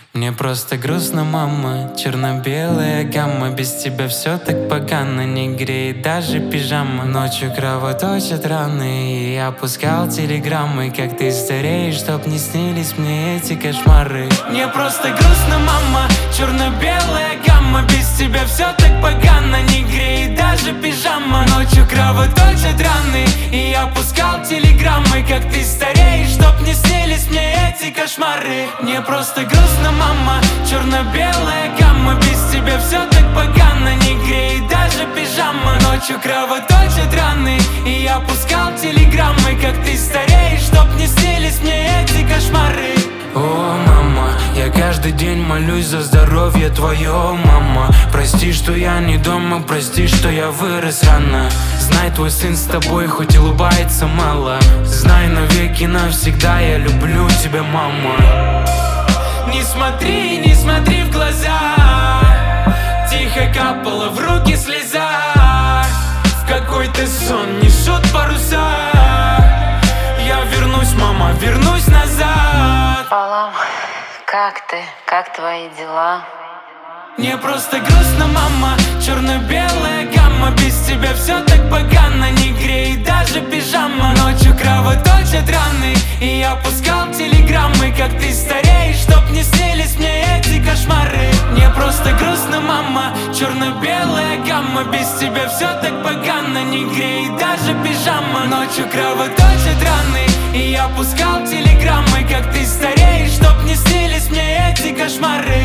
Мне просто грустно, мама, черно-белая гамма. Без тебя все так погано, не греет даже пижама. Ночью кровоточат раны, и я пускал телеграммы, как ты стареешь, чтоб не снились мне эти кошмары. Мне просто грустно, мама, черно-белая гамма. Без тебя все так погано, не греет даже пижама. Ночью кровоточат раны, и я пускал телеграммы, как ты стареешь, чтоб не снились мне эти кошмары. Мне просто грустно, мама, черно-белая гамма. Без тебя все так погано, не греет даже пижама. Ночью кровоточат раны, и я пускал телеграммы, как ты стареешь, чтоб не снились мне эти кошмары. О, мама, я каждый день молюсь за здоровье твое, мама. Прости, что я не дома, прости, что я вырос рано. Знай, твой сын с тобой, хоть улыбается мало. Знай, навеки навсегда я люблю тебя, мама. Не смотри в глаза. Тихо капала в руки слеза. В какой-то сон несут паруса. Я вернусь, мама, вернусь назад. Салам, как ты? Как твои дела? Мне просто грустно, мама, черно-белая гамма. Без тебя все так погано, не греет даже пижама. Ночью кровоточат раны, и я пускал телеграммы, как ты стареешь, чтоб не снились мне эти кошмары. Мне просто грустно, мама, черно-белая гамма. Без тебя все так погано, не греет даже пижама. Ночью кровоточат раны, и я пускал телеграммы, как ты стареешь, чтоб не снились мне эти кошмары.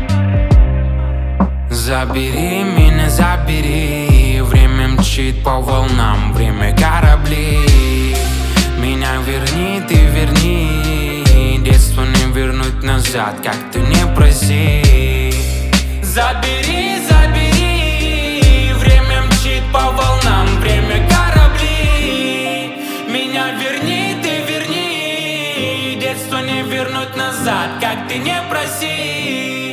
Забери меня, забери. Время мчит по волнам, время кораблей. Меня верни, ты верни. Детство не вернуть назад, как ты не проси. Забери, забери. Время мчит по волнам, время кораблей. Меня верни, ты верни. Детство не вернуть назад, как ты не проси.